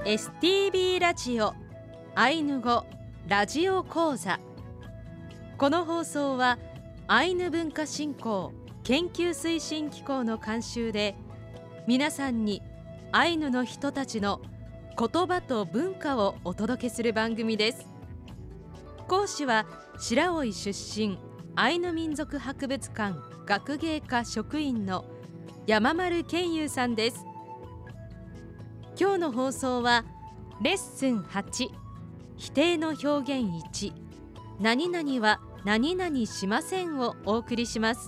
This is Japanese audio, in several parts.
STB ラジオアイヌ語ラジオ講座。この放送はアイヌ文化振興研究推進機構の監修で、皆さんにアイヌの人たちの言葉と文化をお届けする番組です。講師は白老出身アイヌ民族博物館学芸課職員の山丸健優さんです。今日の放送はレッスン8、否定の表現1、何々は何々しませんをお送りします。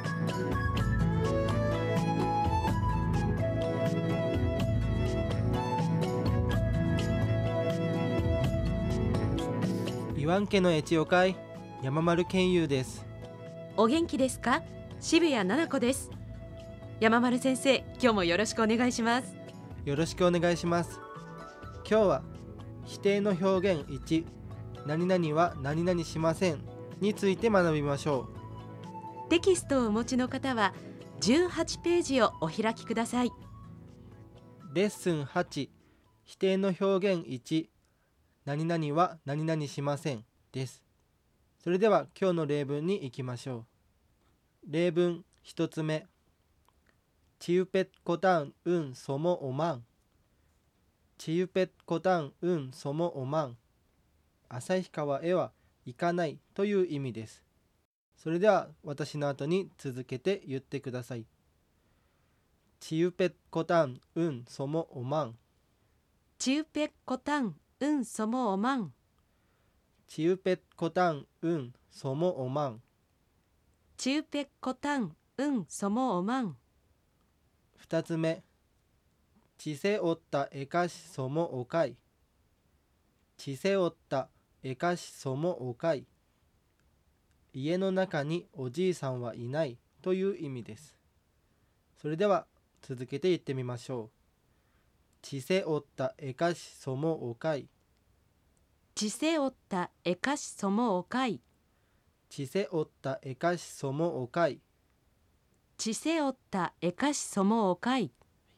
イワン家の越後会、山丸健優です。 お元気ですか？渋谷奈々子です。山丸先生、今日もよろしくお願いします。 よろしくお願いします。今日は否定の表現1、何々は何々しませんについて学びましょう。テキストをお持ちの方は18ページをお開きください。 レッスン8、否定の表現1、何々は何々しませんです。それでは今日の例文に行きましょう。例文1つ目、チユペッコタンウンソモオマン。チユペッコタンウンソモオマン。旭川へは行かないという意味です。それでは私の後に続けて言ってください。チユペッコタンウンソモオマン。 チユペッコタンウンソモオマン。 チユペッコタンウンソモオマン。 チユペッコタンウンソモオマン。 2つ目、チセオッタエカシソモオカイ。チセオッタエカシソモオカイ。家の中におじいさんはいないという意味です。それでは続けて言ってみましょう。チセオッタエカシソモオカイ。 チセオッタエカシソモオカイ。 チセオッタエカシソモオカイ。 チセオッタエカシソモオカイ。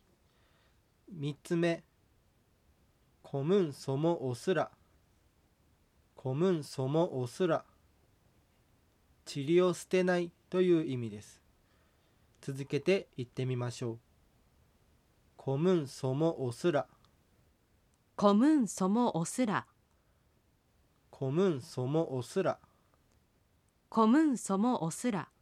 3つ目、コムンソモオスラ。コムンソモオスラ。塵を捨てないという意味です。続けて言ってみましょう。コムンソモオスラ。 コムンソモオスラ。 コムンソモオスラ。 コムンソモオスラ。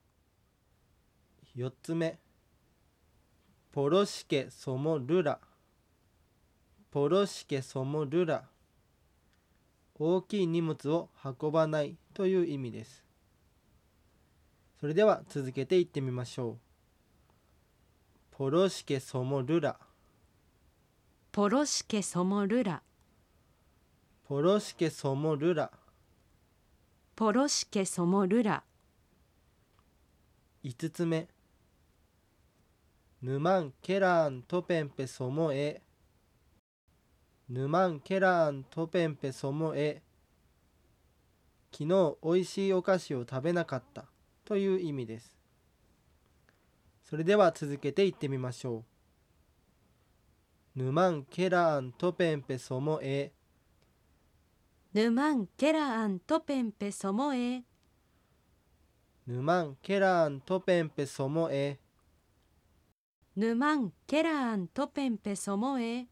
4つ目、ポロシケソモルラ。ポロシケソモルラ。大きい荷物を運ばないという意味です。それでは続けて言ってみましょう。ポロシケソモルラ。 ポロシケソモルラ。 ポロシケソモルラ。 ポロシケソモルラ。 5つ目、ヌマンケラーントペンペソモエ。ヌマンケラーントペンペソモエ。昨日おいしいお菓子を食べなかったという意味です。それでは続けて言ってみましょう。ヌマンケラーントペンペソモエ。 ヌマンケラーントペンペソモエ。 ヌマンケラーントペンペソモエ。 ヌマンケラーントペンペソモエ。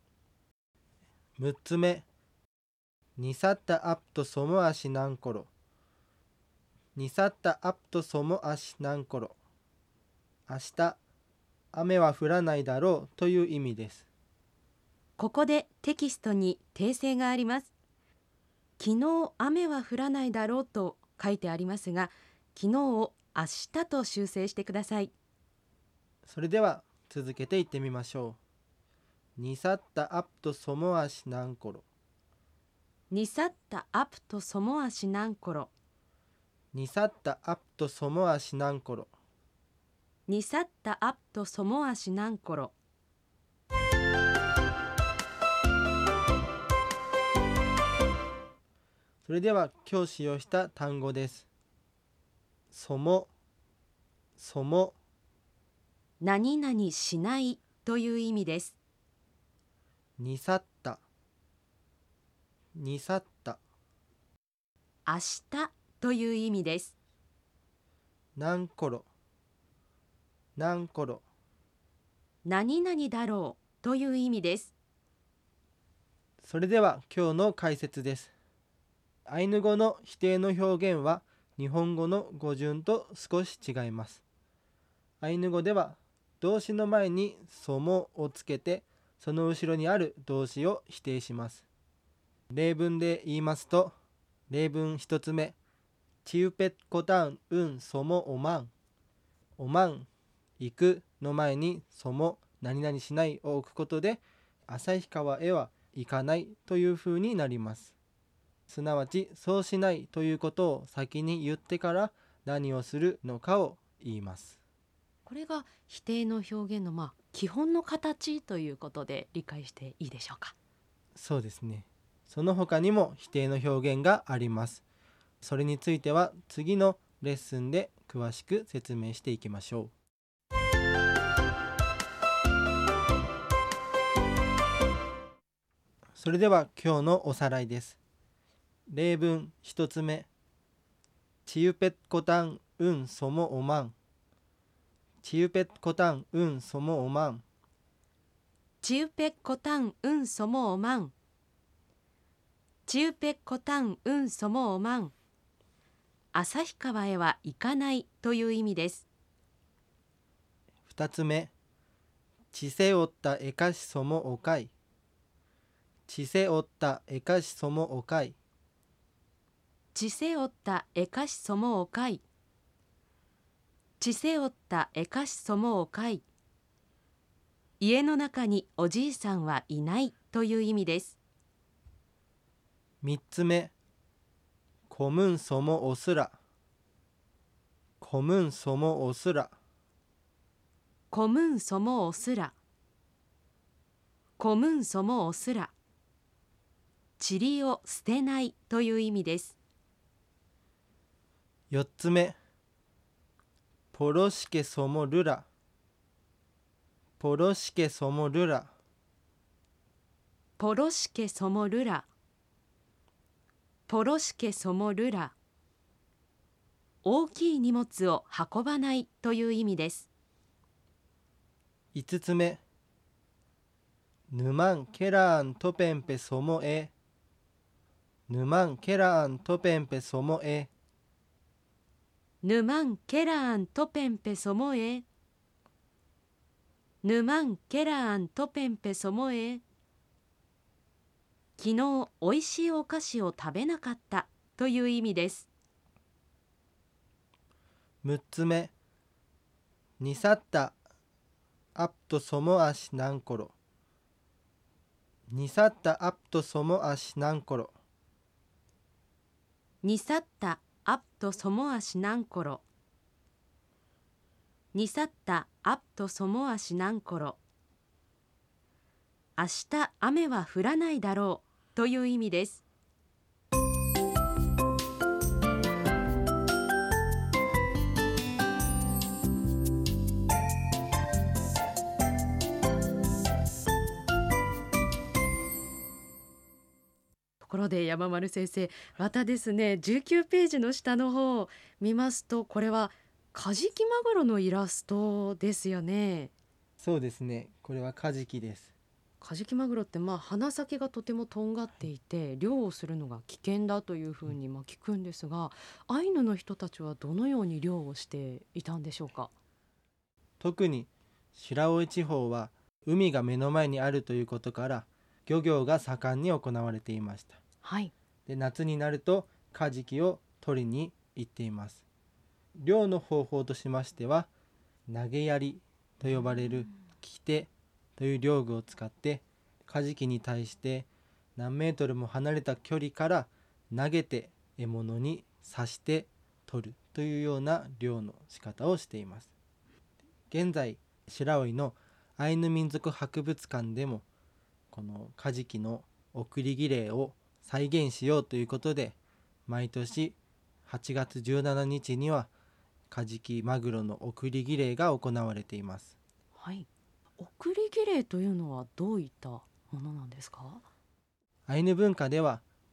6つ目、ニサッタアプトソモアシナンコロ。ニサッタアプトソモアシナンコロ。明日雨は降らないだろうという意味です。 ここでテキストに訂正があります。昨日雨は降らないだろうと書いてありますが、昨日を明日と修正してください。 それでは続けて言ってみましょう。ニサッタアプトソモアシナンコロ。 ニサッタアプトソモアシナンコロ。 ニサッタアプトソモアシナンコロ。 ニサッタアプトソモアシナンコロ。 それでは今日使用した単語です。ソモ、ソモ。 何々しないという意味です。 にさった、 にさった、 明日という意味です。 なんころ、なんころ。 何々だろうという意味です。 それでは今日の解説です。アイヌ語の否定の表現は日本語の語順と少し違います。アイヌ語では動詞の前にそもをつけて、その後ろにある動詞を否定します。例文で言いますと、例文一つ目、チウペッコタンうんそもおまん。おまん、行くの前にそも何々しないを置くことで、旭川へは行かないというふうになります。すなわちそうしないということを先に言ってから何をするのかを言います。 これが否定の表現の基本の形ということで理解していいでしょうか。 そうですね。その他にも否定の表現があります。それについては次のレッスンで詳しく説明していきましょう。それでは今日のおさらいです。例文一つ目、チユペッコタンうんそもおまん。チユペッコタンうんそもおまん。 チウペッコタンうんそもおまん。チウペッコタンうんそもおまん。旭川へは行かないという意味です。 二つ目、チセオッタエカシソモオカイ。チセオッタエカシソモオカイ。 チセオッタエカシソモオカイ。チセオッタエカシソモオカイ。家の中におじいさんはいないという意味です。 三つ目、コムンソモオスラ。コムンソモオスラ。 コムンソモオスラ。コムンソモオスラ。塵を捨てないという意味です。 四つ目、ポロシケソモルラ。ポロシケソモルラ。 ポロシケソモルラ。ポロシケソモルラ。大きい荷物を運ばないという意味です。 五つ目、ヌマンケラーントペンペソモエ。ヌマンケラーントペンペソモエ。 ヌマンケラーントペンペソモエ。ヌマンケラーントペンペソモエ。昨日おいしいお菓子を食べなかったという意味です。 六つ目、ニサッタアプトソモアシナンコロ。ニサッタアプトソモアシナンコロ。 ニサッタアプトソモアシナンコロ。ニサッタアプトソモアシナンコロ。明日雨は降らないだろうという意味です。ところで山丸先生、またですね、19ページの下の方を見ますと、これはカジキマグロのイラストですよね。 そうですね。これはカジキです。 カジキマグロって鼻先がとてもとんがっていて、漁をするのが危険だというふうに聞くんですが、アイヌの人たちはどのように漁をしていたんでしょうか。 特に白老地方は海が目の前にあるということから漁業が盛んに行われていました。 はい。 で、夏になるとカジキを取りに行っています。漁の方法としましては、投げ槍と呼ばれるキテという漁具を使ってカジキに対して何メートルも離れた距離から投げて獲物に刺して取るというような漁の仕方をしています。現在白老のアイヌ民族博物館でもこのカジキの送り儀礼を再現しようということで、毎年8月17日にはカジキマグロの送り儀礼が行われています。 はい。送り儀礼というのはどういったものなんですか。 アイヌ文化では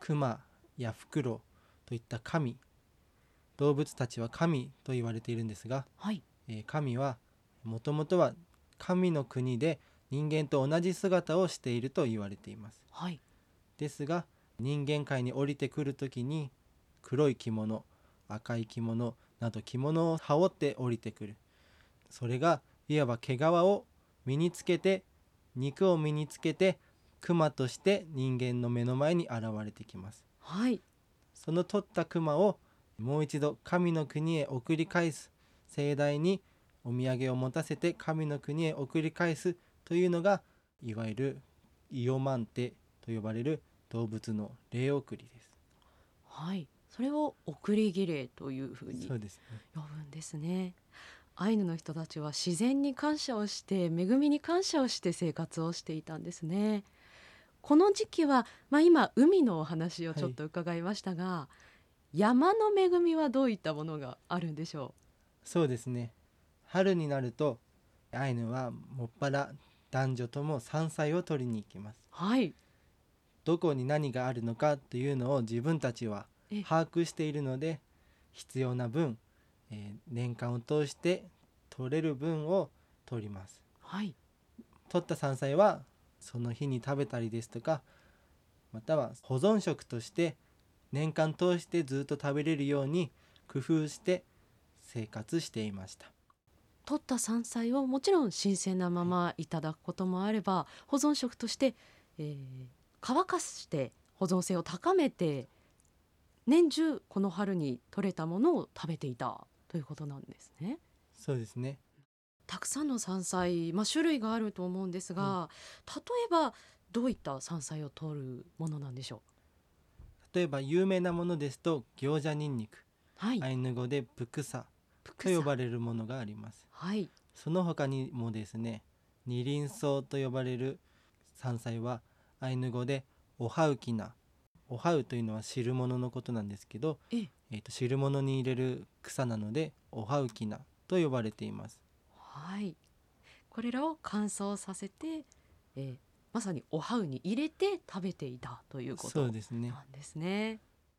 熊やフクロウといった神、動物たちは神と言われているんですが、 はい。 神はもともとは神の国で人間と同じ姿をしていると言われています。 はい。 ですが人間界に降りてくるときに黒い着物、赤い着物など着物を羽織って降りてくる。それがいわば毛皮を身につけて、肉を身につけて熊として人間の目の前に現れてきます。 はい。 その取った熊をもう一度神の国へ送り返す、盛大にお土産を持たせて神の国へ送り返すというのが、いわゆるイオマンテと呼ばれる動物の礼送りです。 はい。それを送り儀礼というふうにそうですね。 呼ぶんですね。アイヌの人たちは自然に感謝をして、恵みに感謝をして生活をしていたんですね。この時期は、今海のお話をちょっと伺いましたが、山の恵みはどういったものがあるんでしょそうですね。春になるとアイヌはもっぱら男女とも山菜を取りに行きます。 う。はい。 どこに何があるのかというのを自分たちは把握しているので、必要な分、年間を通して取れる分を取ります。 はい。 取った山菜はその日に食べたりですとか、または保存食として年間通してずっと食べれるように工夫して生活していました。 取った山菜をもちろん新鮮なままいただくこともあれば、保存食として、乾かして保存性を高めて年中この春に採れたものを食べていたということなんですね。 そうですね。 たくさんの山菜、種類があると思うんですが、例えばどういった山菜を取るものなんでしょ例えば有名なものですと行者ニンニク、 う。はい。 アイヌ語でプクサプクサ。 と呼ばれるものがあります。 はい。 その他にもですね、二輪草と呼ばれる山菜はアイヌ語でオハウキナ、オハウというのは汁物のことなんですけど、汁物に入れる草なのでオハウキナと呼ばれています。 はい。これらを乾燥させて、まさにおはうに入れて食べていたということそうですね。 なんですね。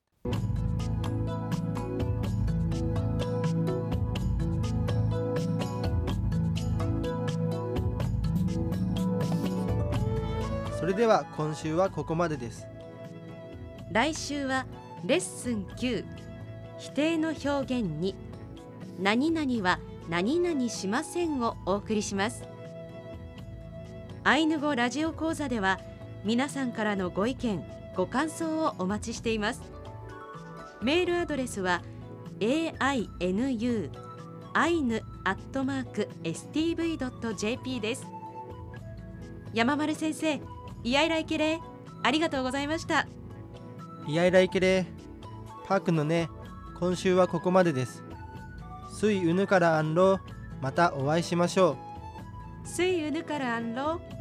それでは今週はここまでです。 来週はレッスン9、否定の表現2、何々は何々しませんをお送りします。アイヌ語ラジオ講座では皆さんからのご意見ご感想をお待ちしています。メールアドレスは ainu@stv.jp です。山丸先生、イヤイライケレありがとうございました。 イヤイライケレパークのね、今週はここまでです。スイウヌからアンロー、またお会いしましょう。 スイウヌからアンロー。